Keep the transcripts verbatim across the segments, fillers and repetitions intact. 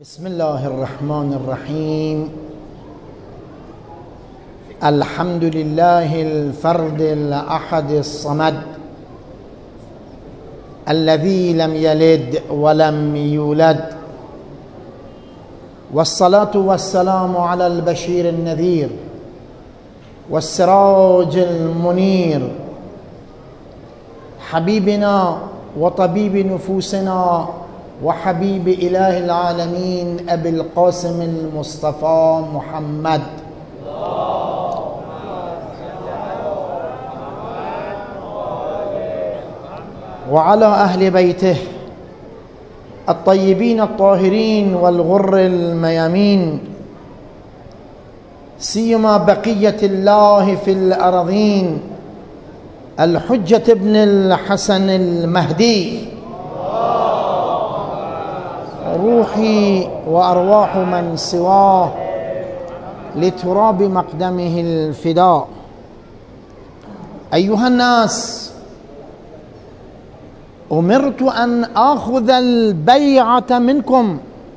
بسم الله الرحمن الرحيم. الحمد لله الفرد الأحد الصمد الذي لم يلد ولم يولد، والصلاة والسلام على البشير النذير والسراج المنير، حبيبنا وطبيب نفوسنا وحبيب إله العالمين أبي القاسم المصطفى محمد وعلى أهل بيته الطيبين الطاهرين والغر الميامين، سيما بقية الله في الأرضين الحجة ابن الحسن المهدي، روحي وأرواح من سواه لتراب مقدمه الفداء. أيها الناس، أمرت أن آخذ البيعة منكم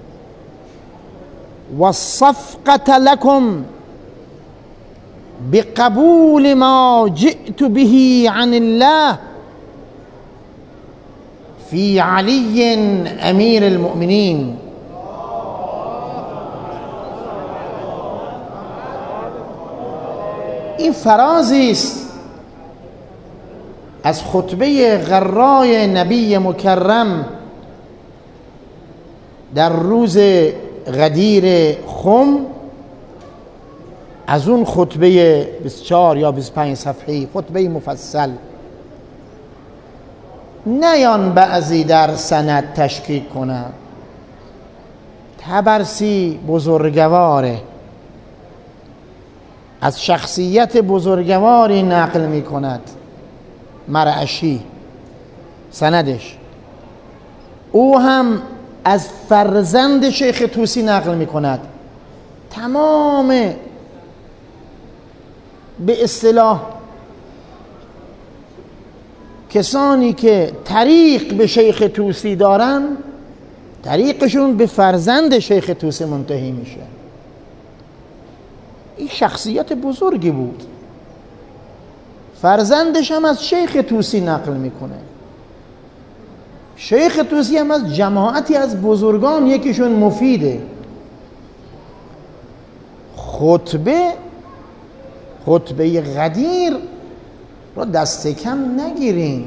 والصفقة لكم بقبول ما جئت به عن الله في علي أمير المؤمنين. این فرازی است از خطبه غرای نبی مکرم در روز غدیر خم، از اون خطبه بیست و چهار یا بیست و پنج صفحه‌ای، خطبه مفصل. نیان بعضی در سند تشکیک کنند. طبرسی بزرگواره، از شخصیت بزرگواری نقل می کند، مرعشی سندش. او هم از فرزند شیخ طوسی نقل می کند. تمام به اصطلاح کسانی که طریق به شیخ طوسی دارن، طریقشون به فرزند شیخ طوسی منتهی میشه. این شخصیت بزرگی بود. فرزندش هم از شیخ طوسی نقل میکنه. شیخ طوسی هم از جماعتی از بزرگان یکیشون مفیده. خطبه خطبه غدیر را دست کم نگیریم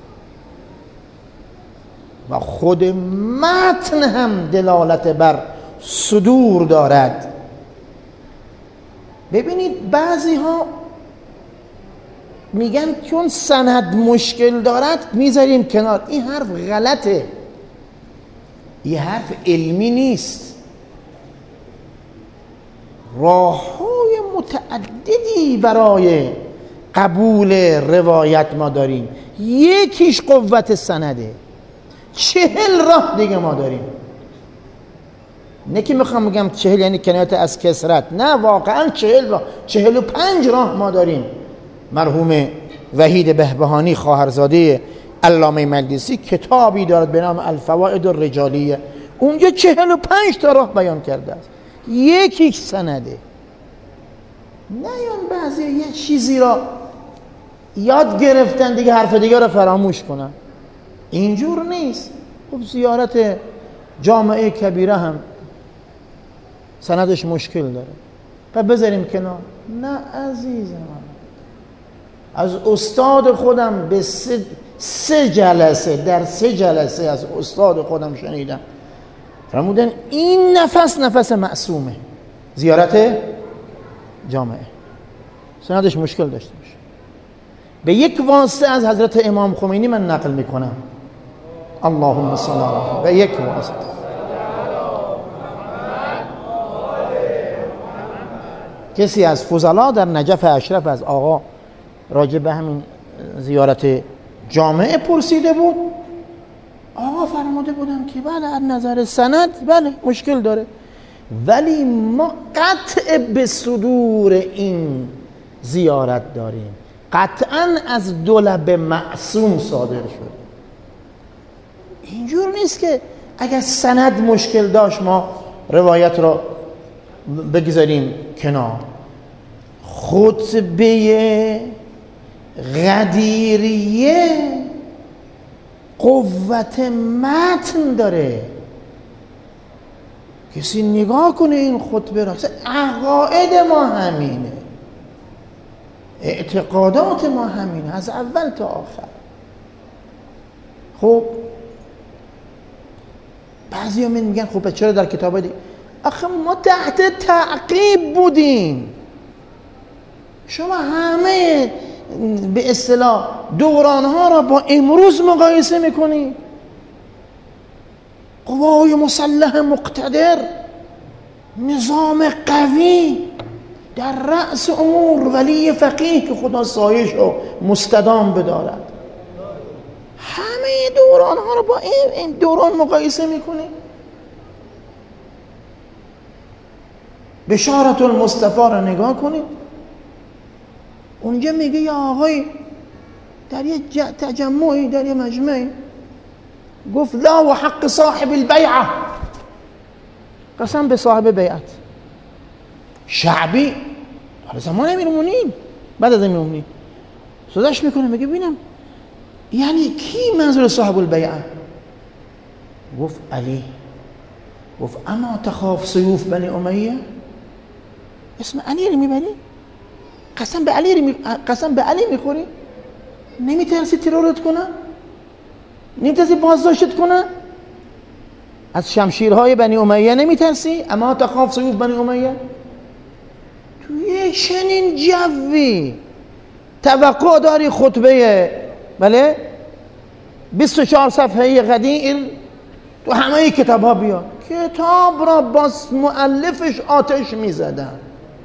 و خود متن هم دلالت بر صدور دارد. ببینید بعضی ها میگن چون سند مشکل دارد میذاریم کنار. این حرف غلطه، این حرف علمی نیست. راه‌های متعددی برای قبول روایت ما داریم. یکیش قوت سنده، چهل راه دیگه ما داریم. نه که میخوام بگم چهل یعنی کنایت از کسرت، نه، واقعا چهل راه، چهل و پنج راه ما داریم. مرحوم وحید بهبهانی خواهرزاده علامه مجلسی کتابی دارد به نام الفوائد الرجالیه، اونجا چهل و پنج تا راه بیان کرده است. یکیش سنده. نیان بعضی یه چیزی را یاد گرفتن دیگه حرف دیگه را فراموش کنن. اینجور نیست. خب زیارت جامعه کبیره هم سندش مشکل داره و بذاریم کنار. نه عزیز من، از استاد خودم به سه, سه جلسه در سه جلسه از استاد خودم شنیدم فرمودن این نفس نفس معصومه. زیارت جامعه سندش مشکل داشته باشه. به یک واسطه از حضرت امام خمینی من نقل میکنم، اللهم صل علی، به یک واسطه. کسی از فضلا در نجف اشرف از آقا راجع به همین زیارت جامعه پرسیده بود. آقا فرموده بودم که بله از نظر سند بله مشکل داره، ولی ما قطع به صدور این زیارت داریم. قطعا از دو لب معصوم صادر شد. اینجور نیست که اگر سند مشکل داشت ما روایت رو بگذاریم کنار. خطبه غدیریه قوت متن داره. کسی نگاه کنه این خطبه را، عقاید ما همینه، اعتقادات ما همینه از اول تا آخر. خب بعضی ها میگن خب چرا در کتاب دیگه؟ آخه ما تحت تعقیب بودیم. شما همه به اصطلاح دورانها را با امروز مقایسه میکنی. قوای مسلح مقتدر، نظام قوی، در رأس امور ولی فقیه که خدا سایش رو مستدام بدارد. همه دوران ها رو با این دوران مقایسه میکنی. بشارت المصطفی رو نگاه کنید، اونجا میگه یا آقای در یه تجمعی، در یه مجمعی، گفت لا و حق صاحب البیعه، قسم به صاحب بیعت. شعبی حالا زمان امیرالمومنین، بعد از امیرالمومنین صداش میکنه میگه ببینم یعنی کی منظور صاحب البیعه؟ گفت علی. گفت اما تخاف سیوف بنی امیه؟ اسم علی رو میبری؟ قسم به علی می... قسم به علی میخوری؟ نمیترسی ترورت کنه؟ نمیترسی بازداشت کنه؟ از شمشیرهای بنی امیه نمیترسی؟ اما تخاف سیوف بنی امیه؟ توی چنین جوی توقع داری خطبه بله بیست و چهار صفحه‌ای غدیر تو همه کتاب ها بیاد؟ کتاب را با مؤلفش آتش میزدن.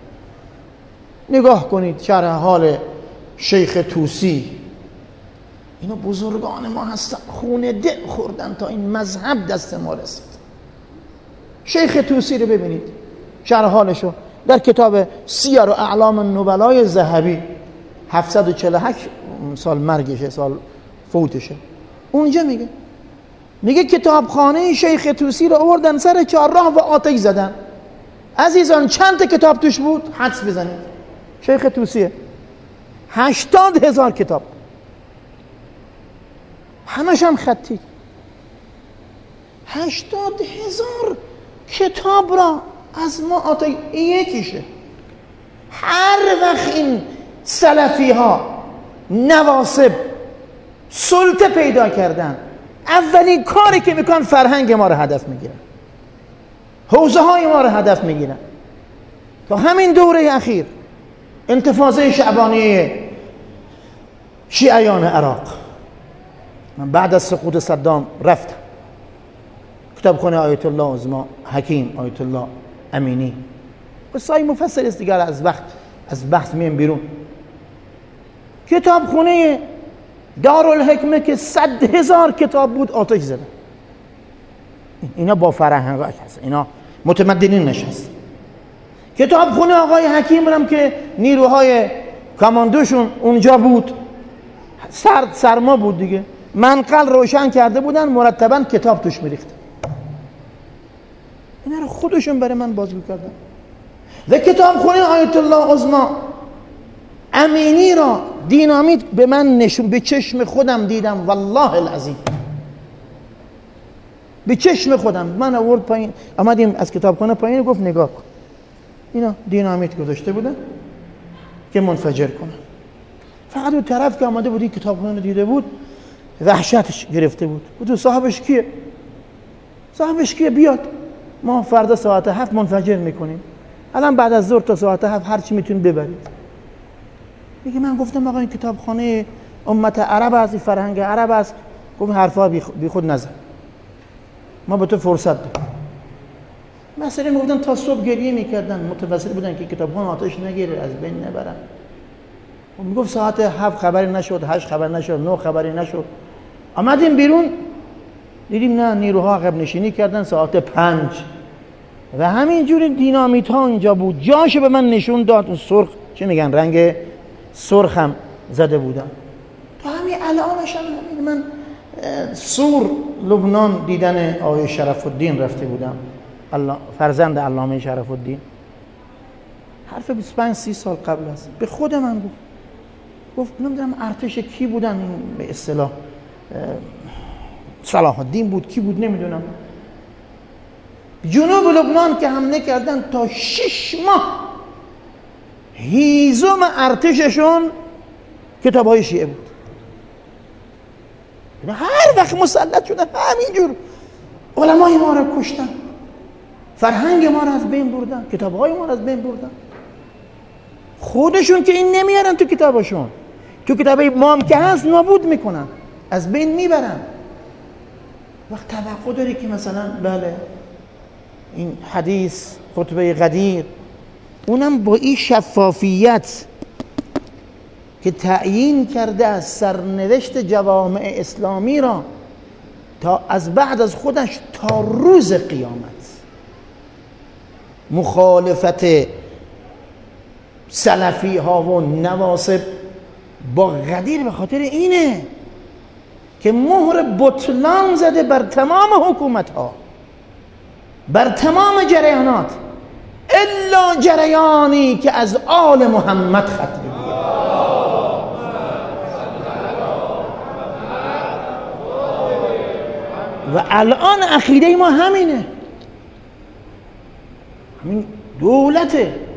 نگاه کنید شرح حال شیخ توسی. اینا بزرگان ما هستن، خون دل خوردن تا این مذهب دست ما رسید. شیخ توسی رو ببینید شرح حالشو در کتاب سیر و اعلام النبلای ذهبی، هفتصد و چهل و هشت سال مرگشه، سال فوتشه. اونجا میگه میگه کتابخانه شیخ توسی رو آوردن سر چهارراه و آتش زدن. عزیزان چند تا کتاب توش بود؟ حدس بزنید. شیخ توسیه هشتاد هزار کتاب، همش هم خطی. هشتاد هزار کتاب را از ما آتش. یکیشه. هر وقت این سلفی ها نواصب سلطه پیدا کردن، اولین کاری که میکنن فرهنگ ما رو هدف میگیرن، حوزه های ما رو هدف میگیرن. تا همین دوره اخیر انتفاضه شعبانیه شیعیان عراق، من بعد از سقوط صدام رفتم کتابخانه آیت الله عظما حکیم آیت الله امینی، قصه مفصل است دیگر، از وقت از بحث میم بیرون. کتابخانه دارالحکمه که صد هزار کتاب بود آتش زدن. اینا با فرهنگاش هست، اینا متمدنین نشست. کتابخانه آقای حکیم هم که نیروهای کاماندوشون اونجا بود، سرد سرما بود دیگه، منقل روشن کرده بودن، مرتبا کتاب توش میریخت. اینا رو خودشون برای من بازگو کردن. و کتابخانه آیت الله عظما امینی را دینامیت به من نشون، به چشم خودم دیدم، والله العظیم به چشم خودم. من آورد پایین، آمدیم از کتابخانه پایین، گفت نگاه کن اینا دینامیت گذاشته بودن که منفجر کنن. فقط اون طرف که آمده بود کتابخانه دیده بود وحشتش گرفته بود. بود صاحبش کیه؟ صاحبش کیه؟ بیاد ما فردا ساعت هفت منفجر میکنیم، الان بعد از ظهر تا ساعت هفت هر چی میتونید ببرید. میگه من گفتم آقا این کتابخانه امت عرب است، این فرهنگ عرب است. گفت حرفا بی خود نزن، ما به تو فرصت دادیم. مثلا میگفتن تا صبح گریه میکردن، متوسل بودن که کتابخانه آتش نگیره، از بین نبرن. و میگفت ساعت هفت خبری نشد، هشت خبر نشد، نه خبری نشد. آمدیم بیرون دیدیم نه، نیروها عقب نشینی کردن ساعت پنج و همینجوری دینامیت ها اینجا بود. جاشو به من نشون داد، اون سرخ چه میگن رنگ سرخ هم زده بودن. تا همین الانش هم من سور لبنان دیدن آقای شرف الدین رفته بودم، فرزند علامه شرف الدین، حرف بیست و پنج سی سال قبل است، به خود من گفت گفت نمیدونم ارتش کی بودن، این به اصطلاح صلاح الدین بود کی بود نمیدونم، جنوب لبنان که حمله کردن تا شش ماه هیزم ارتششون کتاب‌های شیعه بود. هر وقت مسلط شدن همینجور علمای ما را کشتن، فرهنگ ما را از بین بردن، کتاب‌های ما را از بین بردن. خودشون که این نمیارن تو کتابشون، تو کتابای ما هم که هست نابود میکنن، از بین میبرن. وقت توقع داری که مثلا بله این حدیث خطبه غدیر اونم با این شفافیت که تعیین کرده از سرنوشت جوامع اسلامی را تا از بعد از خودش تا روز قیامت مخالفت سلفی ها و نواصب با غدیر به خاطر اینه که مهر بطلان زده بر تمام حکومت ها، بر تمام جریانات، الا جریانی که از آل محمد خط بگیره. و الان عقیده ما همینه، همین دولت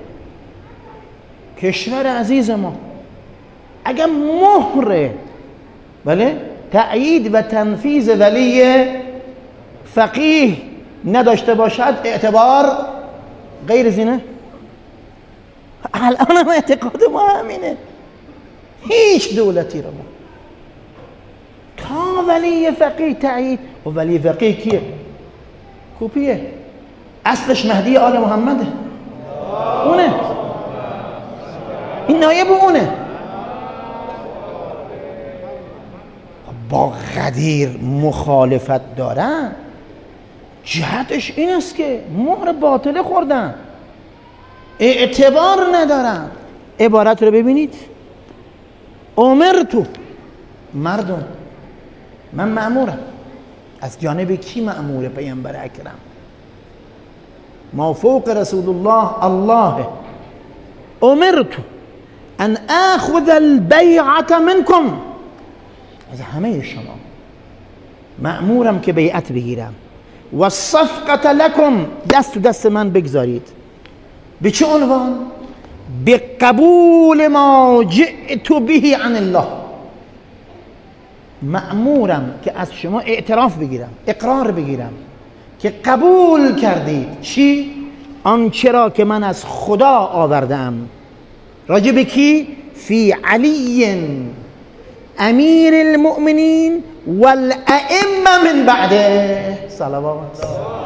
کشور عزیز ما اگر مهر بله تأیید و تنفیذ ولی فقیه نداشته باشد اعتبار غیر زینه. الان هم اعتقاد ما همینه، هیچ دولتی رو ما تا ولی فقیه تأیید. و ولی فقیه کیه؟ کوپیه، اصلش مهدی آل محمده، اونه، این نایب اونه. با غدیر مخالفت دارن، جهتش این است که مهر باطله خوردن، اعتبار ندارن. عبارت رو ببینید، امرتو، مردم من مأمورم. از جانب کی مأموره پیامبر اکرم؟ ما فوق رسول الله الله. امرتو ان اخذ البیعة منکم، از همه شما مأمورم که بیعت بگیرم. و الصفقة لکم، دست تو دست من بگذارید. به چه عنوان؟ به قبول ما جئت به عن الله. مأمورم که از شما اعتراف بگیرم، اقرار بگیرم که قبول کردید چی؟ آنچه را که من از خدا آوردم. راجع به کی؟ فی علی امیر المؤمنین والائمه من بعده. صلوات.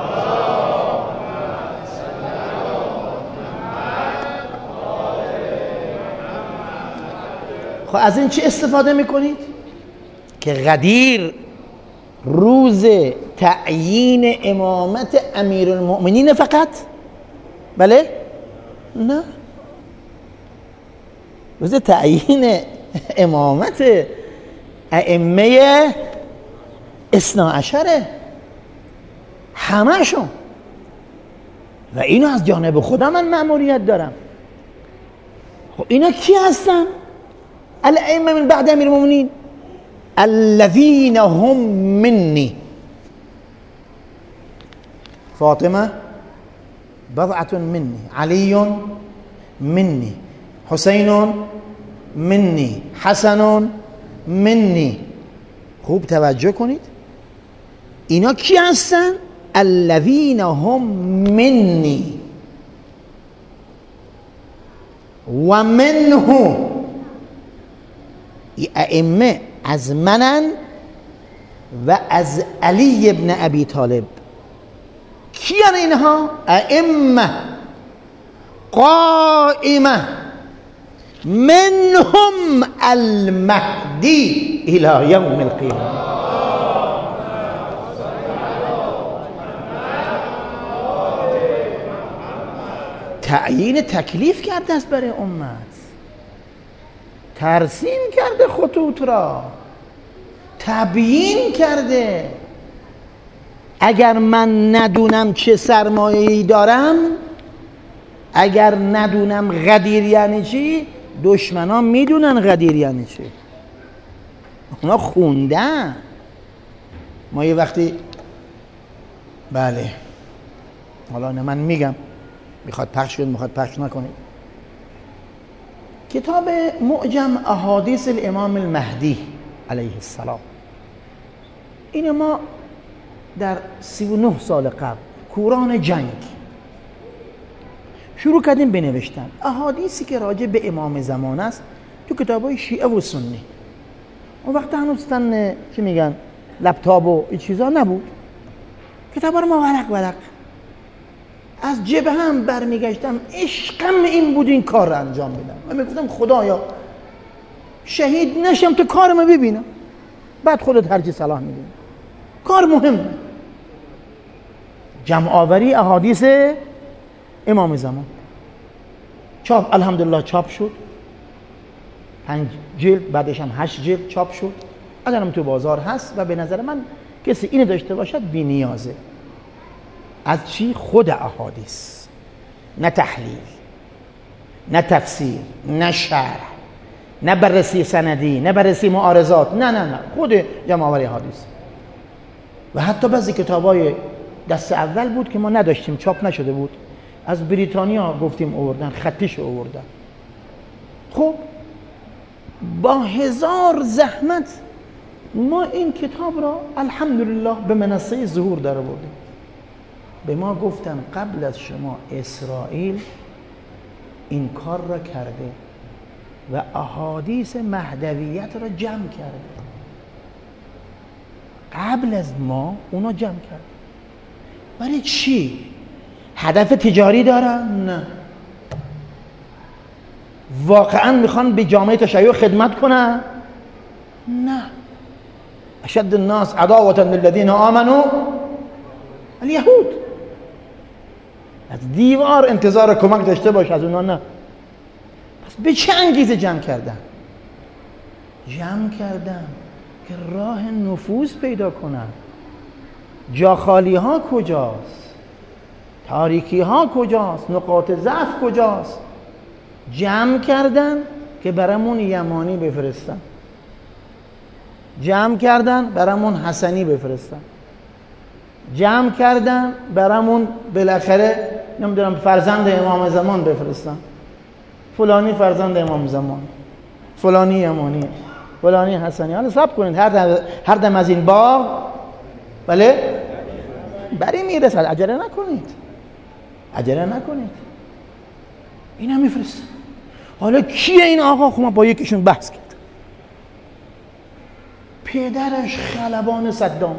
خب از این چه استفاده میکنید؟ که غدیر روز تعیین امامت امیر المؤمنین فقط؟ بله؟ نه، روز تعیین امامت ائمه اثنا عشره همه‌شون. و اینو از جانب خدا من مأموریت دارم. خب اینا کی هستن؟ الائمه من بعد امیر المؤمنین الذين هم مني. فاطمه بضعة مني، علي مني، حسین مني، حسن مني. خوب توجه کنید، اینا کی هستن؟ الذين هم مني و منه. ائمه از منن و از علی ابن ابی طالب. کیان اینها؟ ائمه قائمه منهم المهدی الى یوم القیامه. تعیین تکلیف کرده است برای امت، ترسیم کرده خطوط را، تبیین کرده. اگر من ندونم چه سرمایه‌ای دارم، اگر ندونم غدیر یعنی چی، دشمنان میدونن غدیر یعنی چی، اونا خوندن. ما یه وقتی بله حالا نه من میگم، میخواد پخش کنید میخواد پخش نکنید، کتاب معجم احادیث الامام المهدی علیه السلام، این ما در سی و نه سال قبل کوران جنگ شروع کردیم بنوشتن احادیثی که راجع به امام زمان است تو کتابای شیعه و سنی. اون وقت هنوز تن چی میگن لپتاپ و این چیزا نبود، کتابا رو ما ورق ورق از جبه هم برمیگشتم، عشقم این بود این کار رو انجام بدم. من میگفتم خدایا شهید نشم تو کارمو ببینم، بعد خودت هرچی صلاح میدونی، کار مهمه. جمع آوری احادیث امام زمان چاپ الحمدلله چاپ شد، پنج جلد، بعدش هم هشت جلد چاپ شد، الانم تو بازار هست و به نظر من کسی اینو داشته باشد بی نیازه. از چی؟ خود احادیث، نه تحلیل، نه تفسیر، نه شرح، نه بررسی سندی، نه بررسی معارضات، نه نه نه خود جمع آوری احادیث. و حتی بعضی کتابای دست اول بود که ما نداشتیم، چاپ نشده بود، از بریتانیا گفتیم آوردن، خطیش آوردن. خب با هزار زحمت ما این کتاب را الحمدلله به منصه ظهور در آوردیم. به ما گفتن قبل از شما اسرائیل این کار را کرده و احادیث مهدویت را جمع کرده، قبل از ما اونا جمع کرده. برای چی؟ هدف تجاری دارن؟ نه، واقعا میخوان به جامعه تشیع خدمت کنن؟ نه. اشد الناس عداوة للذین آمنوا الیهود، از دیوار انتظار کمک داشته باش، از اونا نه. پس به چه انگیزه جمع کردن؟ جمع کردن که راه نفوذ پیدا کنن. جا خالی ها کجاست؟ تاریکی ها کجاست؟ نقاط ضعف کجاست؟ جمع کردن که برامون یمانی بفرستن، جمع کردن برامون حسنی بفرستن، جمع کردن برامون بالاخره نمیدونم فرزند امام زمان بفرستن، فلانی فرزند امام زمان، فلانی یمانی، فلانی حسنی. حالا صبر کنید، هر دم, هر دم از این باغ بله بری میرسد، عجله نکنید، عجله نکنید. این هم میفرست. حالا کیه این آقا؟ خب ما با یکیشون بحث کرد. پدرش خلبان صدام،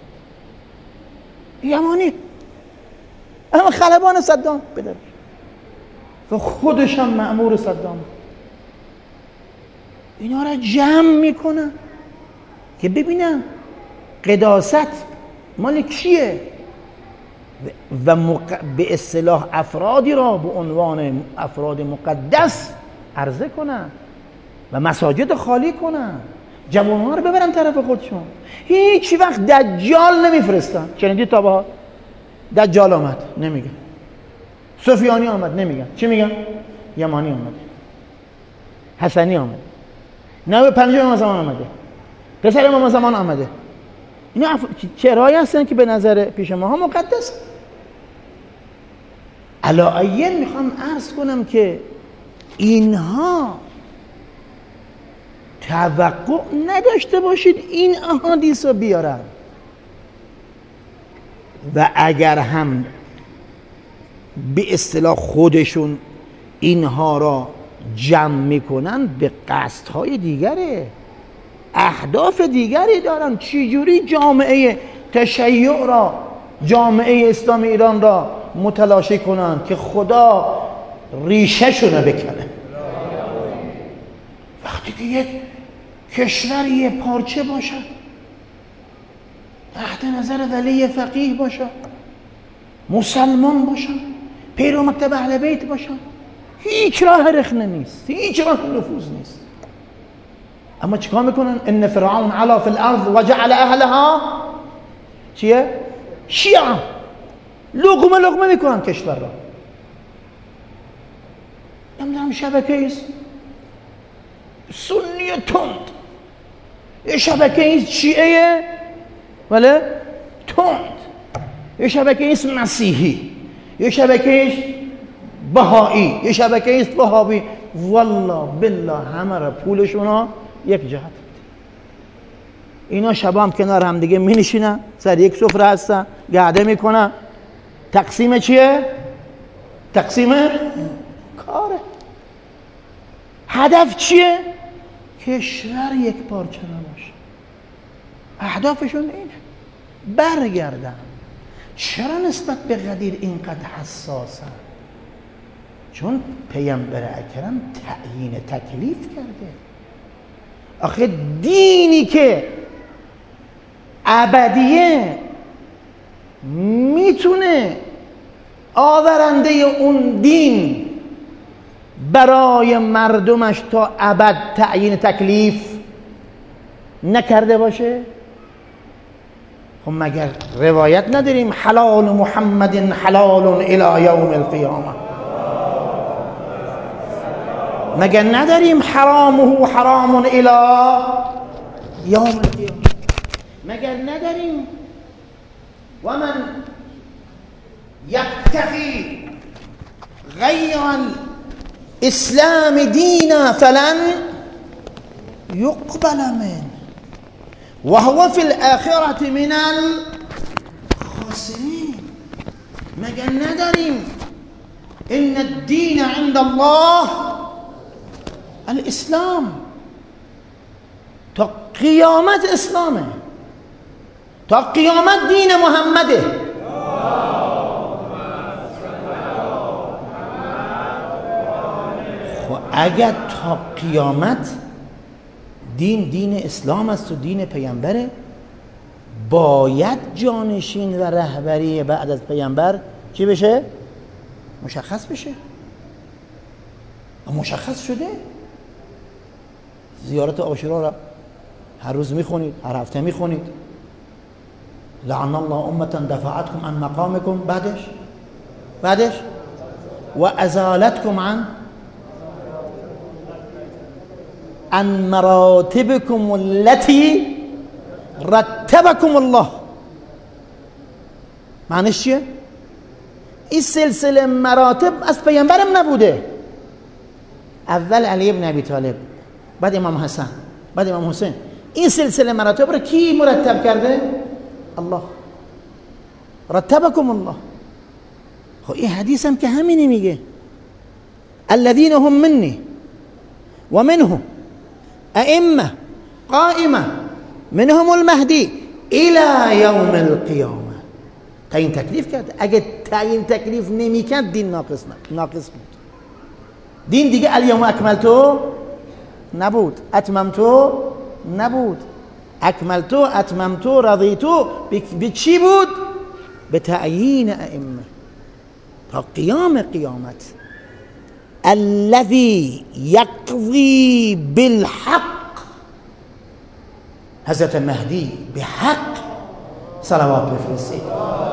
یمانی، اما خلبان صدام پدرش، و خودش هم مأمور صدام. اینا را جمع میکنن که ببینن قداست مال کیه و مق... به اصطلاح افرادی را به عنوان افراد مقدس عرضه کنن و مساجد خالی کنن، جوانها رو ببرن طرف خودشون. هیچ وقت دجال نمیفرستن. شنیدید تا با دجال آمد نمیگن، سفیانی آمد نمیگن، چی میگن؟ یمانی آمد، حسنی آمد، نه پنجم امام زمان آمده، پسر امام زمان آمده. اینا اف... چرایی هستن که به نظر پیش ما ها مقدس. علایین میخوام عرض کنم که اینها توقع نداشته باشید این احادیث رو بیارن، و اگر هم به اصطلاح خودشون اینها را جمع میکنن به قصدهای دیگره، اهداف دیگری دارن. چجوری جامعه تشیع را، جامعه اسلام ایران را متلاشی کنن که خدا ریشه شونه بکنه. وقتی که یک کشور یه پارچه باشه، تحت نظر ولی فقیه باشه، مسلمان باشه، پیرو مکتب اهل بیت باشه، هیچ راه رخنه نیست، هیچ راه نفوذ نیست. اما چیکار میکنن؟ ان فرعون علا فی الارض و جعل اهلها چیه؟ شیعه لقمه لقمه میکنن کشور را. نمیدونم شبکه ایست سنی تند، یه شبکه ایست شیعه ولی تند، یه شبکه ایست مسیحی، یه شبکه ایست بهایی، یه شبکه ایست وهابی. والله بالله همه را پولشون ها یک جهت. اینا شبام کنار هم دیگه می نشینن، سر یک سفره هستن، گرده میکنن. تقسیم چیه؟ تقسیم کاره. هدف چیه؟ کشور یک پارچه نباشه. اهدافشون اینه. برگردن. چرا نسبت به غدیر اینقدر حساسن؟ چون پیامبر اکرم تعیین تکلیف کرده. آخه دینی که ابدیه میتونه آورنده اون دین برای مردمش تا ابد تعیین تکلیف نکرده باشه؟ خب مگر روایت نداریم حلال محمد حلال الی یوم القیامه؟ مگر نداریم حرامه حرام الی یوم القیامه؟ مگر نداریم و من یبتغی غیر الاسلام دینا فلن یقبل منه و هو فی الاخرة من الخاسرین؟ مگر نداریم ان الدین عند الله الاسلام؟ تا قیامت اسلامه، تا قیامت دین محمده. خب اگر تا قیامت دین دین اسلام است و دین پیامبره، باید جانشین و رهبری بعد از پیامبر چی بشه؟ مشخص بشه. و مشخص شده. زیارت عاشورا را هر روز میخونید، هر هفته میخونید. لعن الله امة دفعتكم عن مقامكم. بعدش بعدش و ازالتكم عن عن مراتبكم التي رتبكم الله. معنیش چیه؟ این سلسله مراتب از پیامبرم نبوده. اول علی ابن ابی طالب، بعد امام حسن، بعد امام حسین. این سلسله مراتب رو کی مرتب کرده؟ الله. رتبكم الله. خب این حدیث هم که همینی میگه الذين هم مني و منهم ائمه قائمه منهم المهدی الى یوم القیامه. تعیین تکلیف کرد. اگه تعیین تکلیف نمیکرد دین ناقص ناقص بود. دین دیگه الیوم اکملتو نبود، اتممتو نبود. اکملتو اتممتو رضیتو به چی بود؟ به تعیین ائمه تا قیام قیامت. الذی یقضی بالحق. حضرت مهدی به حق صلوات بفرستید.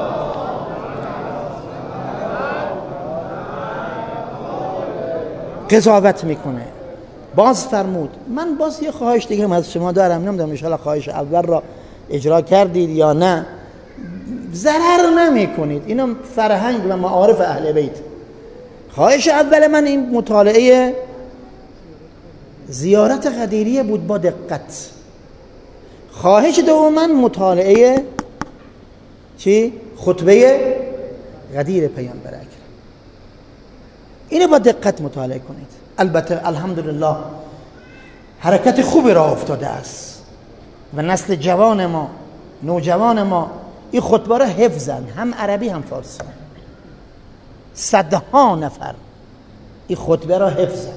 قضاوت میکنه. باز فرمود من باز یه خواهش دیگه هم از شما دارم، نمیدونم ان شاءالله خواهش اول را اجرا کردید یا نه. ضرر نمی کنید، اینا فرهنگ و معارف اهل بیت. خواهش اول من این مطالعه زیارت غدیریه بود با دقت. خواهش دوم من مطالعه چی؟ خطبه غدیر پیامبر اکرم. اینو با دقت مطالعه کنید. البته الحمدلله حرکت خوبی راه افتاده است و نسل جوان ما، نوجوان ما این خطبه را حفظن، هم عربی هم فارسی. صدها نفر این خطبه را حفظن.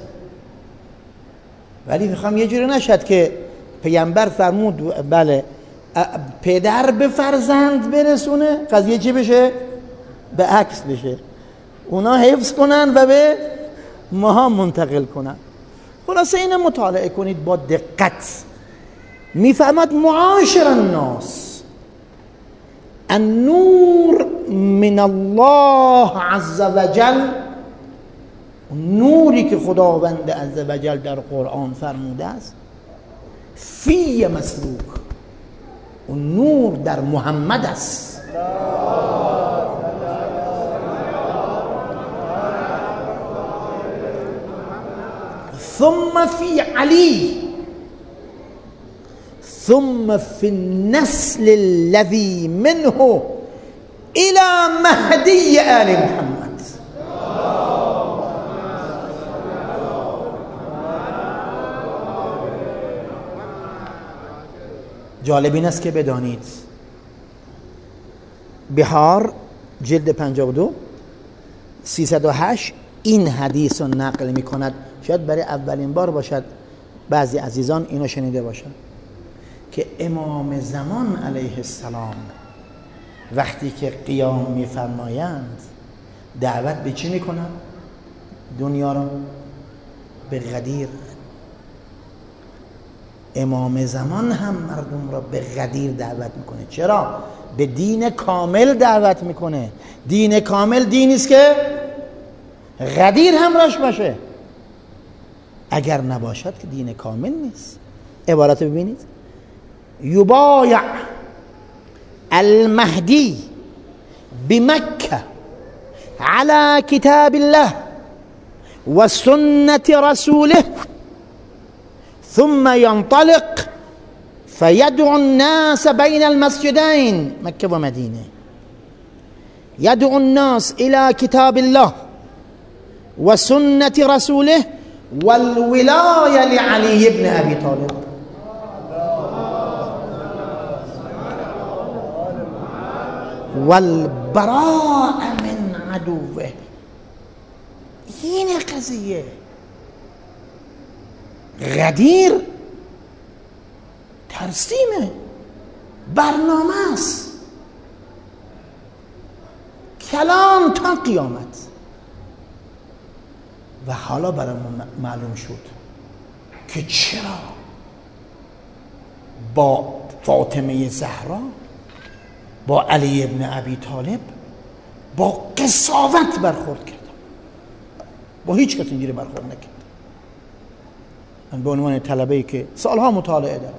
ولی میخوام یه جوری نشد که پیامبر فرمود بله پدر به فرزند برسونه، قضیه چی بشه؟ به عکس بشه. اونا حفظ کنن و به ماها منتقل کنن. خلاصه اینو مطالعه کنید با دقت. میفهمد معاشر الناس النور من الله عز وجل، نوری که خداوند عز وجل در قرآن فرموده است، فی مسلوک، اون نور در محمد است. ثم فی علی، ثم فی النسل الذي منه الى مهدی آل محمد. جالب این است که بدانید بهار جلد پنجاه و دو سیصد و هشت این حدیث رو نقل می کند. شاید برای اولین بار باشد بعضی عزیزان اینو شنیده باشند که امام زمان علیه السلام وقتی که قیام می فرمایند دعوت به چی می کنند؟ دنیا رو به غدیر. امام زمان هم مردم را به غدیر دعوت میکنه. چرا؟ به دین کامل دعوت میکنه. دین کامل دینی است که غدیر همراهش باشه. اگر نباشد که دین کامل نیست. عبارت ببینید: یبایع المهدی بمکه على کتاب الله و سنت رسوله ثم ينطلق فيدعو الناس بين المسجدين، مكة ومدينة، يدعو الناس إلى كتاب الله وسنة رسوله والولاية لعلي بن أبي طالب. والبراء من عدوه. این قضیه غدیر ترسیمه، برنامه است، کلام تا قیامت. و حالا برای ما معلوم شد که چرا با فاطمه زهرا، با علی ابن ابی طالب با قساوت برخورد کردن. با هیچ کس اینجوری برخورد نکرد. من به عنوان طلبه‌ای که سالها مطالعه دارم،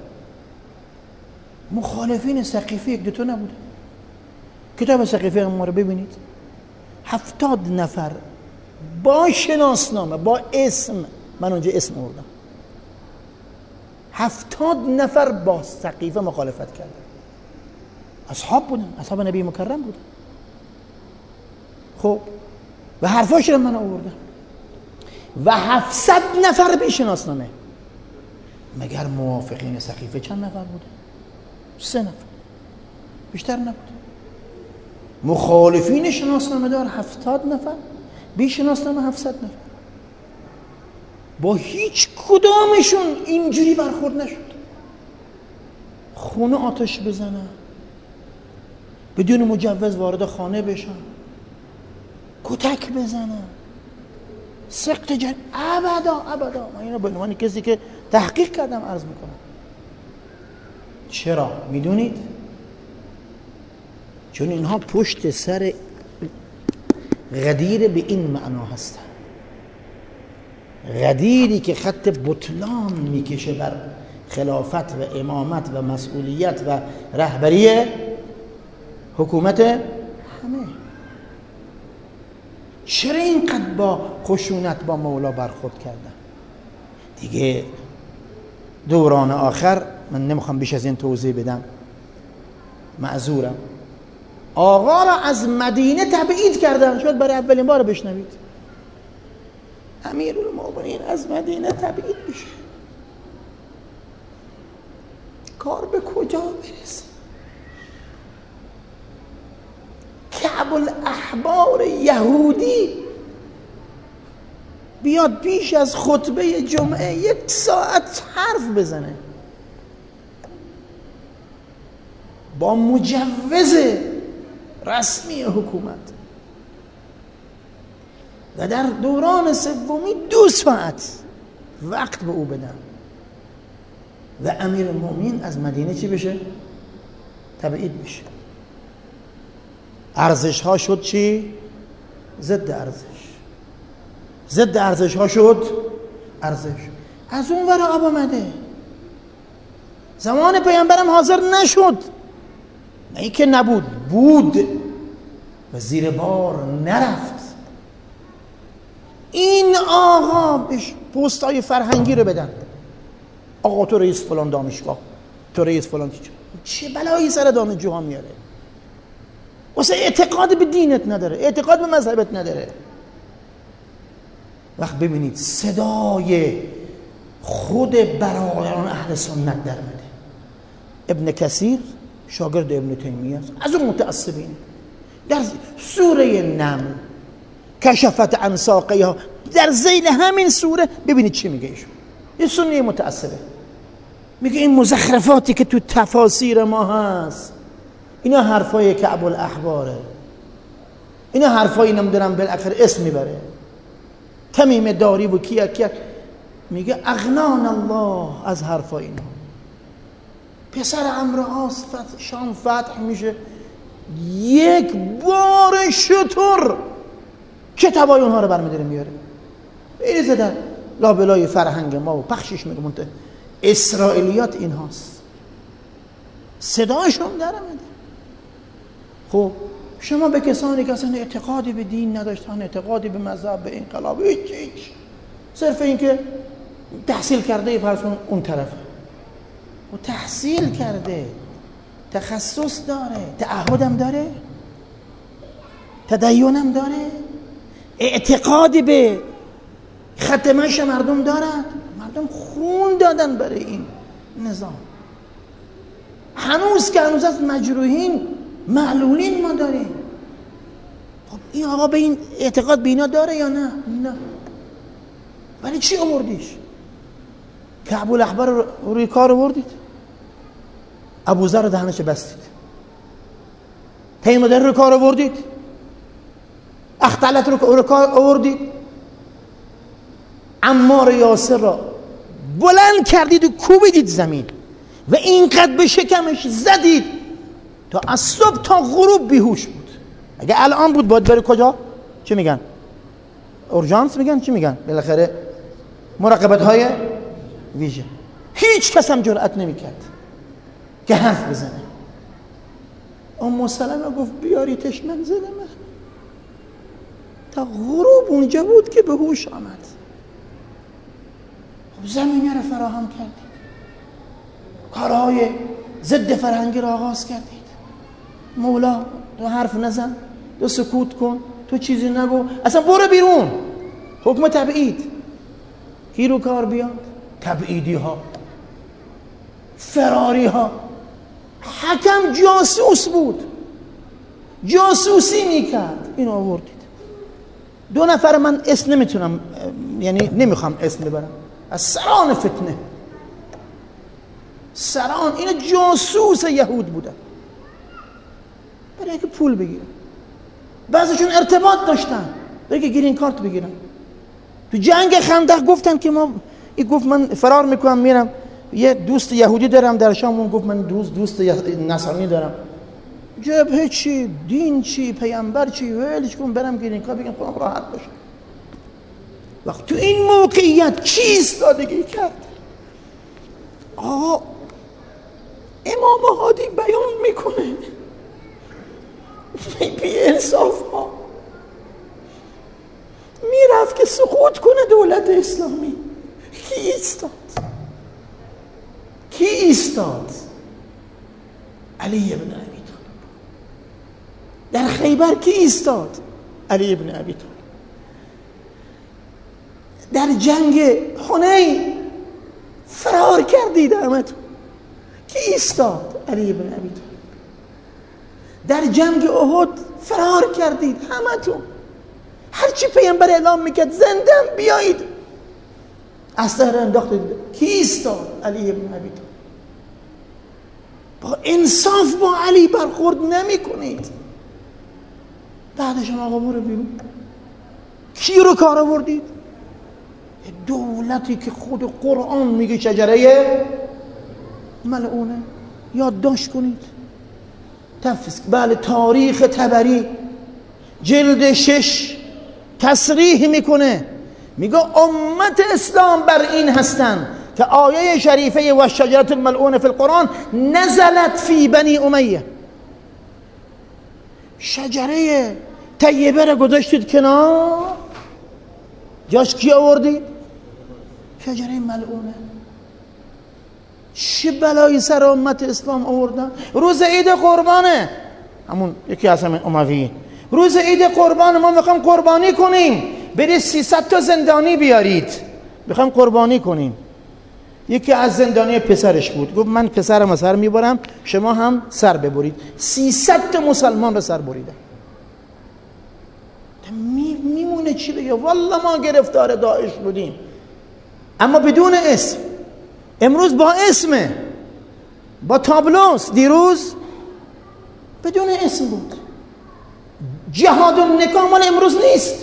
مخالفین سقیفه یک دوتا نبوده. کتاب سقیفه ما رو ببینید، هفتاد نفر با شناسنامه، با اسم، من اونجا اسم آوردم، هفتاد نفر با سقیفه مخالفت کردن. اصحاب بودن، اصحاب نبی مکرم بودن. خب و حرفاش رو من آوردم و هفتصد نفر بی شناسنامه. مگر موافقین سقیفه چند نفر بودن؟ سه نفر، بیشتر نبود. مخالفین شناسنامه دار هفتاد نفر، بی شناسنامه هفتصد نفر. با هیچ کدامشون اینجوری برخورد نشد. خونه آتش بزنن، بدون مجوز وارد خانه بشن، کتک بزنن، سقط جن، ابدا ابدا. من اینو به عنوان کسی که تحقیق کردم عرض میکنم. چرا؟ میدونید؟ چون اینها پشت سر غدیر به این معنا هستن. غدیری که خط بطلان میکشه بر خلافت و امامت و مسئولیت و رهبری حکومت همه. چرا اینقدر با خشونت با مولا برخورد کردن؟ دیگه دوران آخر من نمیخوام بیش از این توضیح بدم، معذورم. آقا را از مدینه تبعید کردن. شاید برای اولین بار بشنوید امیرالمومنین از مدینه تبعید بشه. کار به کجا برسه؟ کعب الاحبار یهودی بیاد پیش از خطبه جمعه یک ساعت حرف بزنه با مجوز رسمی حکومت و در دوران سومی دو ساعت وقت به او بدن و امیر المؤمنین از مدینه چی بشه؟ تبعید بشه. ارزش ها شد چی؟ ضد ارزش. ضد ارزش ها شد ارزش. از اون ور آب آمده. زمان پیامبرم حاضر نشد، نه ای که نبود، بود و زیر بار نرفت. این آقا بهش پستای فرهنگی رو بدن، آقا تو رئیس فلان دانشگاه، تو رئیس فلان چی، چه بلایی سر دانشجوها میاره؟ واسه اعتقاد به دینت نداره، اعتقاد به مذهبت نداره. وقت ببینید صدای خود برادران اهل سنت در مده. ابن کثیر شاگرد ابن تیمیه است، از اون متعصبین. در سوره نمل کشفت عن ساقیها، در ذیل همین سوره ببینید چی میگه ایشون. این سنی متعصبه، میگه این مزخرفاتی که تو تفاسیر ما هست اینا حرفای کعب الاحباره، اینا حرفایی نمیدونم بالاخره اسم میبره تمیم داری و کیا کیا. میگه اغنان الله از حرفای اینا. پسر عمرو عاص شام فتح میشه، یک بار شطور کتابای اونها رو برمیداره میاره، بریزه در لابلای فرهنگ ما و پخشش میگه. منطقه اسرائیلیات این هاست، صداشون در آمده. خب شما به کسانی که اصلا اعتقادی به دین نداشتن، اعتقادی به مذهب، به انقلاب، هیچ هیچ، صرف این که تحصیل کرده فرض کن اون طرفه و تحصیل کرده، تخصص داره، تعهدم داره، تدینم داره، اعتقادی به ختمش مردم دارد. مردم خون دادن برای این نظام. هنوز که هنوز از مجروحین معلولین ما داریم. خب این آقا به این اعتقاد به اینا داره یا نه؟ نه. ولی چی آوردیش؟ کعب الاحبار رو روی کار آوردید، ابوذر رو دهنش بستید، تیمودر رو کار آوردید، اختلت رو کار آوردید، عمار یاسر را بلند کردید و کوبیدید زمین و اینقدر به شکمش زدید تا از صبح تا غروب بیهوش بود. اگه الان بود باید بره کجا؟ چی میگن؟ اورژانس میگن؟ چی میگن؟ بالاخره مراقبت های ویژه. هیچ کس هم جرأت نمیکرد که حرف بزنه. ام سلمه گفت بیاریتش منزل من. تا غروب اونجا بود که به هوش آمد. خب زمینه رو فراهم کردید، کارهای ضد فرهنگی رو آغاز کردید. مولا تو حرف نزن، تو سکوت کن، تو چیزی نگو، اصلا برو بیرون. حکم تبعید. کی رو کار بیاد؟ تبعیدی ها، فراری ها. حکم جاسوس بود، جاسوسی میکرد. اینو آوردید. دو نفر من اسم نمیتونم، یعنی نمیخوام اسم ببرم، از سران فتنه، سران، این جاسوس یهود بودن برای اینکه پول بگیرن. بعضیشون ارتباط داشتن برای اینکه گرین کارت بگیرن. تو جنگ خندق گفتن که ما، این گفت من فرار میکنم میرم، یه دوست یهودی دارم در شام، اون گفت من دوست دوست نصرانی دارم. جبهه چی، دین چی، پیامبر چی، ولش کن برم گرین کارت بگیرم خودم راحت باشم. وقت تو این موقعیت کی ایستادگی کرد؟ آقا امام هادی بیان میکنه بی انصاف ها میرفت که سقوط کنه دولت اسلامی. کی ایستاد؟ کی ایستاد؟ علی ابن ابی طالب. در خیبر کی ایستاد؟ علی ابن ابی طالب. در جنگ حنین فرار کردید همتون، کی ایستاد؟ علی ابن ابی طالب. در جنگ احد فرار کردید همتون، هرچی پیامبر اعلام میکرد زندم بیایید اسلحه انداختید. کی ایستاد؟ علی ابن ابی طالب. با انصاف با علی برخورد نمی کنید. بعدش آقا برو بیرون. کی رو کار آوردید؟ دولتی که خود قرآن میگه شجره ملعونه. یادداشت کنید، تفسیر بله تاریخ طبری جلد شش تصریح میکنه، میگه امت اسلام بر این هستن که آیه شریفه و شجرة الملعونه فی القرآن نزلت فی بنی امیه. شجره طیبه را گذاشتید کنار، جاش کی آوردید؟ شجره ملعونه. چه بلایی سر امت اسلام آوردن؟ روز عید قربانه، همون یکی از همین اموی، روز عید قربان ما میخوام قربانی کنیم، برید سیصد تا زندانی بیارید میخوام قربانی کنیم. یکی از زندانی پسرش بود، گفت من پسرم از سر میبرم، شما هم سر ببرید. سیصد تا مسلمان رو سر بریدن. می میمونه چی بگه؟ والله ما گرفتار داعش بودیم، اما بدون اسم. امروز با اسمه، با تابلوس. دیروز بدون اسم بود. جهاد النکاح مال امروز نیست.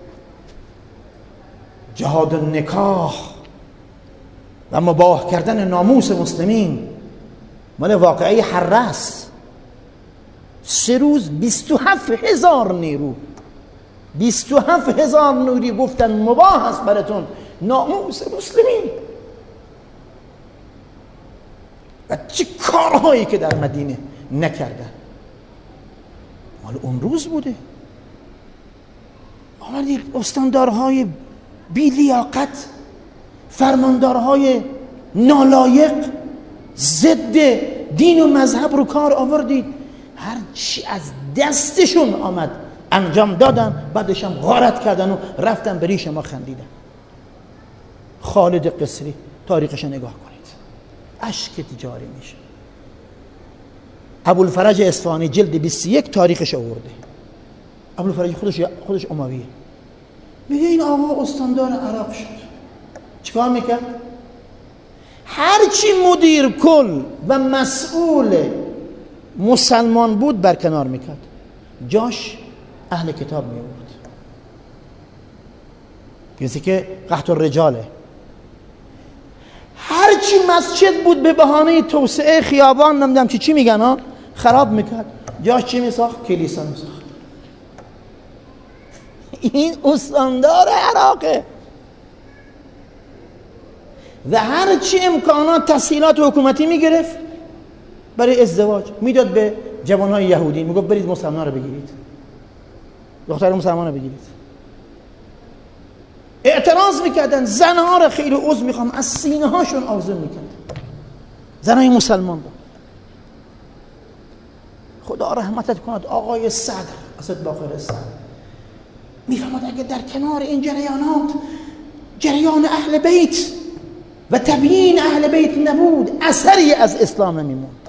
جهاد النکاح و مباح کردن ناموس مسلمین مال واقعه حره است. سه روز بیست و هفت هزار نیرو بیست و هفت هزار نوری گفتن مباح است براتون ناموس مسلمین. و چه کارهایی که در مدینه نکردن مال اون روز بوده. آمدید استاندارهای بی لیاقت، فرماندارهای نالایق ضد دین و مذهب رو کار آوردید. هر چی از دستشون آمد انجام دادن، بعدش هم غارت کردن و رفتن به ریش ما خندیدن. خالد قصری تاریخش نگاه کنید، اشک تجاری میشه. ابوالفرج اصفهانی جلد بیست و یک تاریخش آورده. ابوالفرج خودش خودش امویه. میگه این آقا استاندار عراق شد، چیکار میکرد؟ هرچی مدیر کل و مسئول مسلمان بود برکنار میکرد، جاش اهل کتاب میورد. کسی که قحط الرجاله. هرچی مسجد بود به بهانه توسعه خیابان نمیدونم چی چی میگن ها، خراب میکرد، جاش چی میساخت؟ کلیسا میساخت. این استاندار عراقه. و هرچی امکانات تسهیلات حکومتی میگرفت برای ازدواج میداد به جوانهای یهودی، میگفت برید مسلمان رو بگیرید، دختر مسلمان رو بگیرید. اعتراض میکردن، زنها رو خیلی عضو میخوام از سینه هاشون آویزون میکردن، زنهای مسلمان رو. خدا رحمتت کند آقای صدر، اسد باقر صدر، میفهمد اگه در کنار این جریانات جریان اهل بیت و تبیین اهل بیت نبود، اثری از اسلام نمیموند.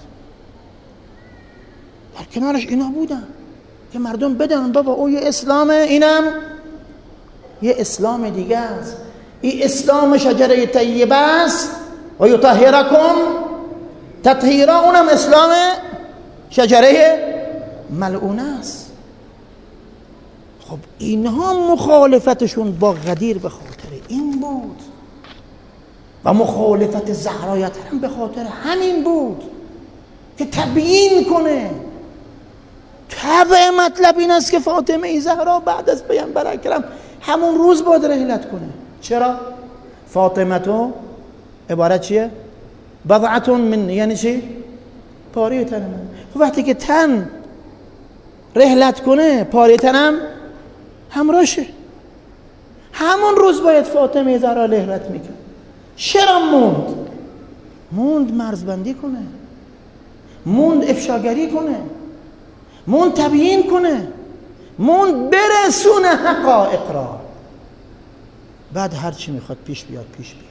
در کنارش اینا بودن که مردم بدن بابا او یه اسلامه، اینم یه اسلام دیگه است. این اسلام شجره طیبه است و یطهرکم تطهیرا، اونم اسلام شجره ملعونه است. خب اینها مخالفتشون با غدیر به خاطر این بود و مخالفت زهرایت هم به خاطر همین بود که تبیین کنه. طبع مطلب این است که فاطمه زهرا بعد از پیامبر اکرم همون روز باید رحلت کنه. چرا؟ فاطمه تو عبارت چیه؟ بضعتون من، یعنی چی؟ پاره تن من. خب وقتی که تن رحلت کنه پاره تنم همراشه. همون روز باید فاطمه زهرا رحلت میکرد. چرا موند؟ موند مرزبندی کنه، موند افشاگری کنه، موند تبیین کنه، موند برسونه حقایق را. بعد هر چی میخواد پیش بیاد پیش بیاد،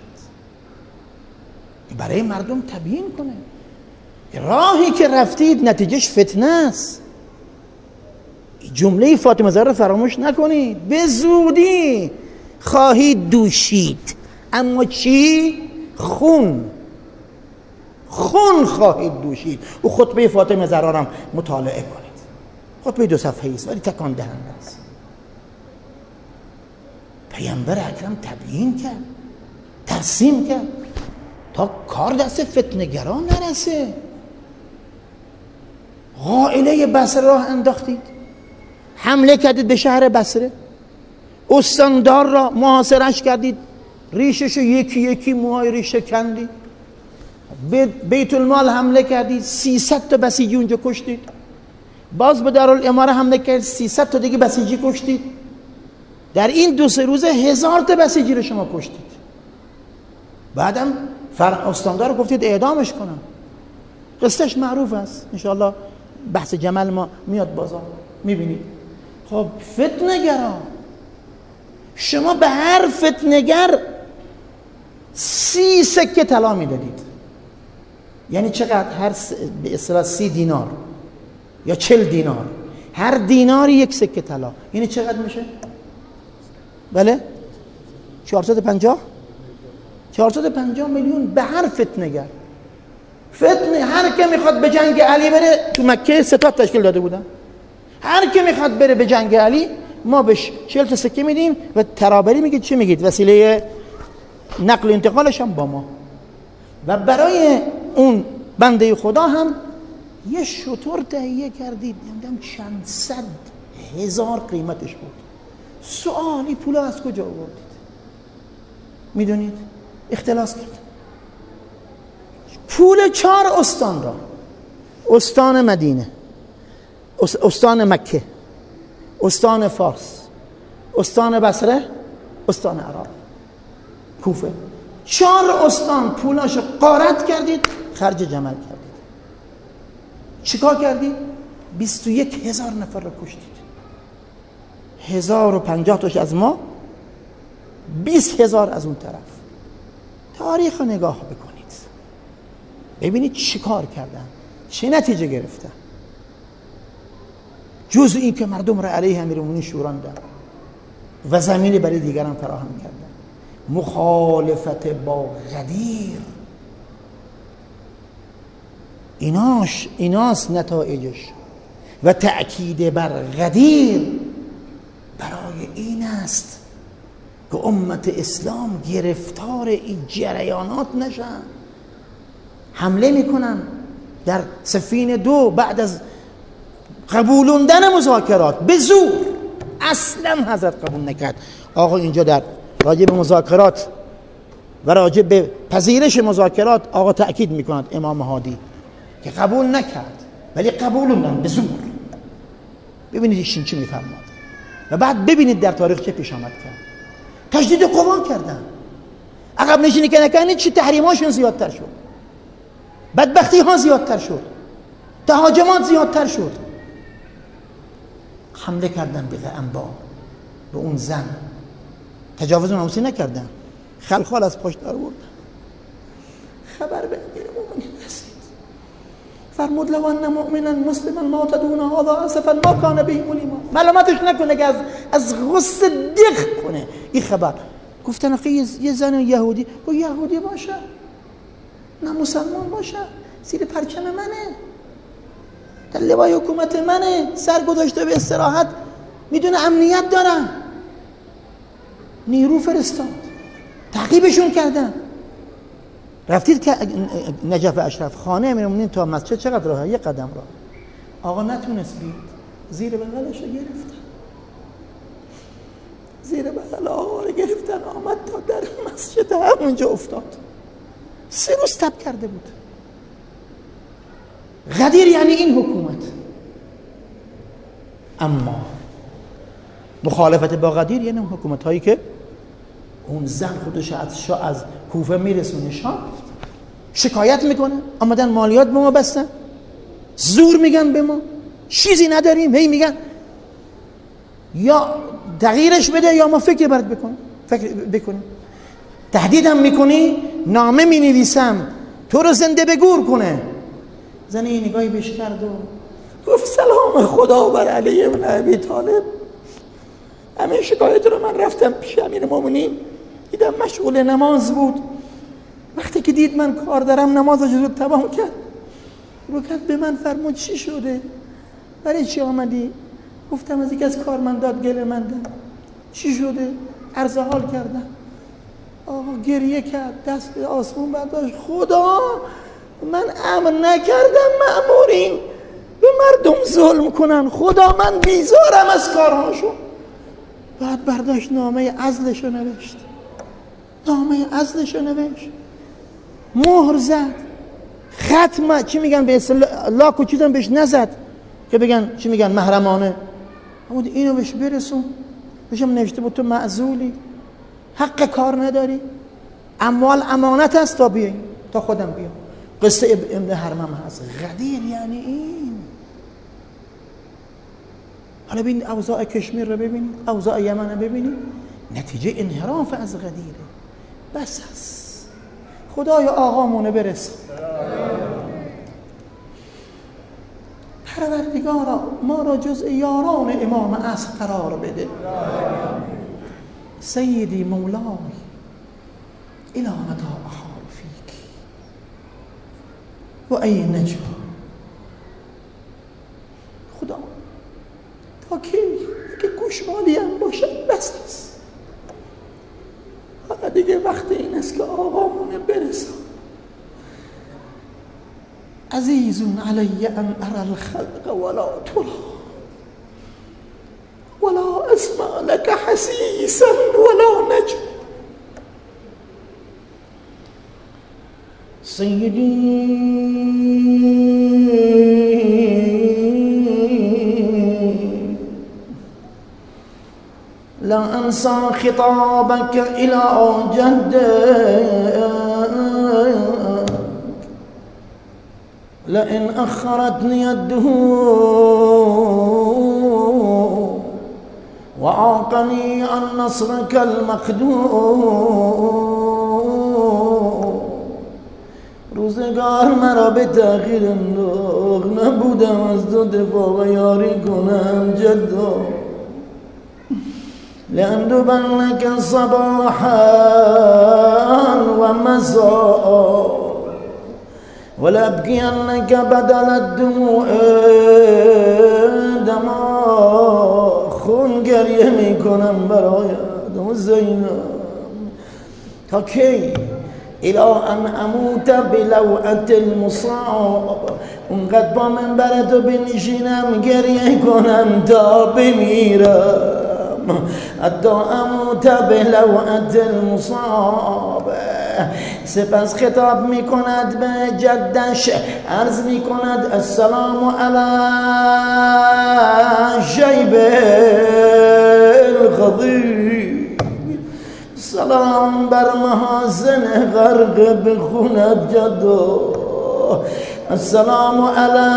برای مردم تبیین کنه. راهی که رفتید نتیجهش فتنه است. جمله فاطمه زهرا فراموش نکنید. به زودی خواهید دوشید، اما چی؟ خون خون خواهید دوشید. و خطبه فاطمه زهرا را مطالعه کنید. خطبه دو صفحه‌ای است ولی تکان دهنده است. پیامبر اکرم تبیین کرد، ترسیم کرد تا کار دست فتنه‌گران نرسه. قائله بصره راه انداختید، حمله کردید به شهر بصره، استاندار را محاصرش کردید، ریششو یکی یکی موهای ریش کندید، به بیت المال حمله کردید، سیصد تا بسیجی اونجا کشتید، باز به دارالاماره حمله کردید، سیصد تا دیگه بسیجی کشتید. در این دو سه روزه هزار تا بسیجی رو شما کشتید. بعدم فر استاندار رو گفتید اعدامش کنم. قصهش معروف است، انشاءالله بحث جمل ما میاد بازار میبینید. خب فتنه‌گرا، شما به هر فتنه‌گر سی سکه طلا میدادید. یعنی چقدر؟ هر س... به اصطلاح سی دینار یا چل دینار، هر دیناری یک سکه طلا. یعنی چقدر میشه؟ بله چهارصد و پنجاه چهارصد و پنجاه میلیون به هر فتنه‌گر. فتنه هر که میخواد به جنگ علی بره، تو مکه ستاد تشکیل داده بودن، هر که میخواد بره به جنگ علی ما بهش چهل تا سکه میدیم و ترابری میگید چی میگید؟ وسیله نقل و انتقالش هم با ما. و برای اون بنده خدا هم یه شتر تهیه کردید، نمیدونم چند صد هزار قیمتش بود. سوالی پولا از کجا آوردید؟ میدونید؟ اختلاس کرد. پول چهار استان را، استان مدینه، استان مکه، استان فارس، استان بصره، استان عراق، کوفه، چهار استان پولاشو غارت کردید، خرج جمل کردید. چیکار کردید؟ بیست و یک هزار نفر رو کشتید. هزار و پنجاه تاش از ما، بیست هزار از اون طرف. تاریخ رو نگاه بکنید، ببینید چیکار کردن، چه نتیجه گرفتن. جز این که مردم را علیه امیرالمومنین شوراندن و زمینی برای دیگران فراهم کردن. مخالفت با غدیر، ایناش ایناست نتایجش. و تأکید بر غدیر برای این است که امت اسلام گرفتار این جریانات نشن. حمله میکنن در سفین دو بعد از قبولوندن مذاکرات به زور. اصلا حضرت قبول نکرد. آقا اینجا در راجع به مذاکرات و راجع به پذیرش مذاکرات آقا تأکید میکند امام هادی که قبول نکرد ولی قبولوندن به زور. ببینید ایشون چی میفرماد و بعد ببینید در تاریخ چه پیش آمد کرد. تجدید قوا کردن، عقب نشینی که نکردن، چی تحریماشون زیادتر شد، بدبختی ها زیادتر شد، تهاجمات زیادتر شد. حمله کردن به انبا، به اون زن تجاوز ناموسی نکردن، خلخال از پشت دار بردن. خبر به امیرالمومنین رسید، فرمود لو ان مؤمنا مسلما ما تدون هذا اسفا ما كان به ملیما. ملامتش نکنه که از از غصه دق کنه. این خبر گفتن آخه یه زن یهودی، گفت یهودی باشه نه مسلمان باشه، زیر پرچم منه، در لوای حکومت منه، سر گذاشته به استراحت، میدونه امنیت دارن، نیرو فرستاد، تعقیبشون کردن. رفتید که نجف اشرف خانه امیرالمومنین تا مسجد چقدر راهه؟ یک قدم راه. آقا نتونست بید، زیر بغلش رو گرفتن، زیر بغل آقا رو گرفتن، آمد تا در مسجد همونجا افتاد. سه روز تب کرده بود. غدیر یعنی این حکومت. اما مخالفت با غدیر یعنی اون حکومت هایی که اون زن خودش از شا از کوفه میرسونه شام، شکایت میکنه، آمدن مالیات به ما بستن، زور میگن به ما، چیزی نداریم، هی میگن یا تغییرش بده یا ما فکر برات بکنیم، فکر بکنیم. تهدیدم میکنی، نامه مینویسم تو رو زنده به گور کنه. زن این نگاهی بهش کرد و گفت سلام خدا بر علی ابن ابی طالب. همین شکایت رو من رفتم پیش امیرالمومنین، دیدم مشغول نماز بود. وقتی که دید من کار دارم نمازش رو تمام کرد، رو کرد به من فرمود چی شده؟ برای چی آمدی؟ گفتم از یکی از کارمندات گله مندم. چی شده؟ عرض حال کردم. آقا گریه کرد، دست به آسمون برداشت، خدا من امر نکردم مأمورین به مردم ظلم کنن، خدا من بیزارم از کارهاشون. بعد برداشت نامه عزلشو نوشت، نامه عزلشو نوشت، مهر زد، ختم چی میگن به اصطلاح لاک و چیزم بهش نزد که بگن چی میگن محرمانه، اما اینو بهش برسون، بهشم نوشته بود تو معزولی، حق کار نداری، اموال امانت است تا بیایی، تا خودم بیام. قصه ابن حرمم هست. غدیر یعنی این. حالا ببینید اوضاع کشمیر رو ببینید، اوضاع یمن رو ببینید، نتیجه انحراف از غدیره. بس هست، خدای آقامونه برسه. پروردگارا ما را جزء یاران امام عصر قرار بده. سیدی مولای الی متی احال فیک و ای نجا. خدا تا کی که گوشمالی هم باشد بس است. حالا دیگه وقت این است که آقامونه برسه. عزیز علی ان ارى الخلق ولا ترى ولا اسمع لك حسیسا ولا نجم. سیدی لا انسى خطابك الى جدك لئن أخرتني يده وعاقني عن نصرك المخدوع. روزگار مرا به تأخیر انداخت، نبودم از تو دفاع و یاری کنم جدا. لأندبنك صباحا ومساء ولأبكينك بدل الدموع دما. خون گریه می کنم برای آدم زینب تا کی؟ الى ان اموت بلوعة المصاب. اونقدر با من برای تو بنشینم گریه کنم تا بمیرم. حتی اموت بلوعة المصاب. سپس خطاب می کند به جدش، عرض می کند السلام علی شیب الخضیر. سلام بر محاسن غرق بخوند جدا. السلام علی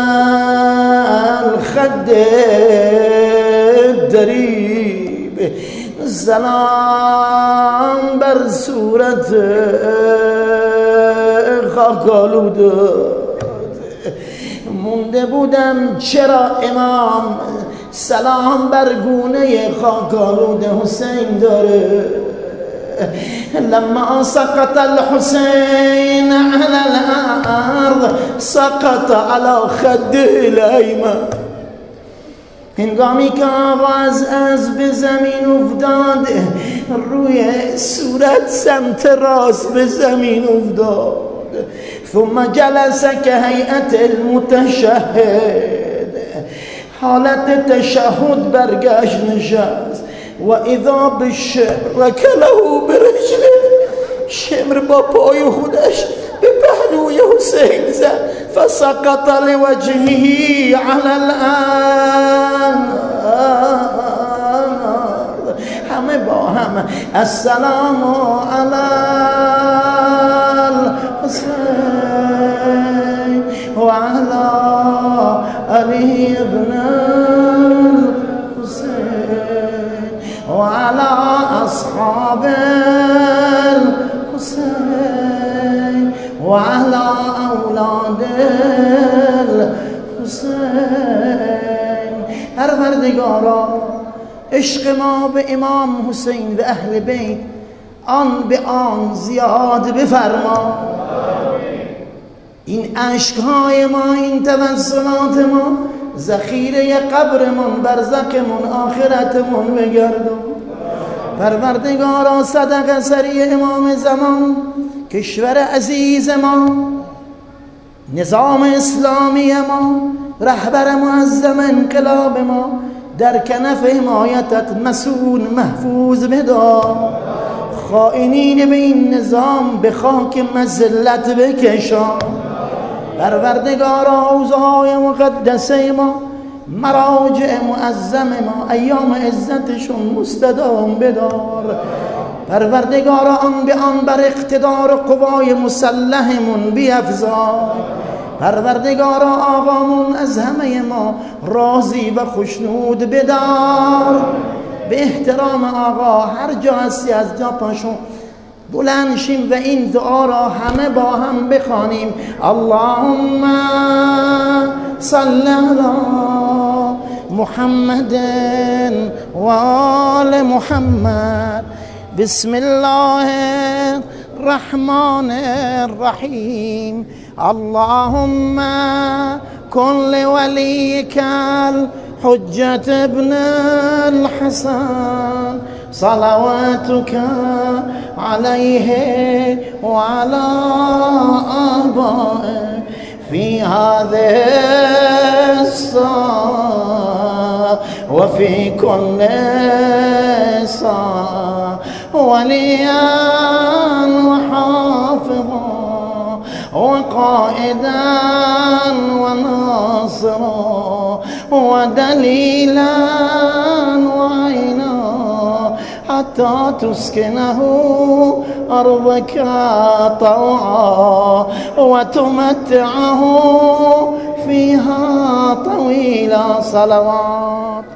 الخد الدریب. سلام بر صورت خاکالود. مونده بودم چرا امام سلام بر گونه خاکالود حسین داره. لما سقط الحسين على الأرض سقط على خده الأيمن. هنگامی که آواز از به زمین افتاد روی صورت سمت راست به زمین افتاد. ثم جلس که هیئت المتشهد، حالت تشهد برگشت نشست. و اذا بالشمر رکله برجله، شمر با پای خودش به پهلوی حسین زد. فسقط لوجهه على الارض. همه با هم السلام علی الحسین و علی علی ابن الحسین و علی اصحاب الحسین و علی اولاد الحسین. پروردگارا عشق ما به امام حسین و اهل بیت آن به آن زیاد بفرما. این عشقهای ما، این توسلات ما ذخیره قبرمون، برزخمون، آخرتمون بگردون. پروردگارا صدق سری امام زمان، کشور عزیز ما، نظام اسلامی ما، رهبر معظم انقلاب ما، در کنف حمایتت مسئول محفوظ بدار. خائنین به این نظام به خاک مذلت بکشان. پروردگارا حوزه‌های مقدسه ما، مراجع معظم ما، ایام عزتشون مستدام بدار. پروردگارا آن به آن بر اقتدار قوای مسلحمون بیفزای. پروردگارا آقامون از همه ما راضی و خوشنود بدار. به احترام آقا هر جا هستی از جا پاشون بلند شیم و این دعا را همه با هم بخوانیم. اللهم صل علی محمد و آل محمد. بسم الله الرحمن الرحیم. اللهم كن لوليك الحجة ابن الحسن صلواتك عليه وعلى آبائه في هذه الساعة وفي كل ساعة وليا وحافظا وقائدا وناصرا ودليلا وعينا حتى تسكنه أرضك طوعا وتمتعه فيها طويلا. صلوات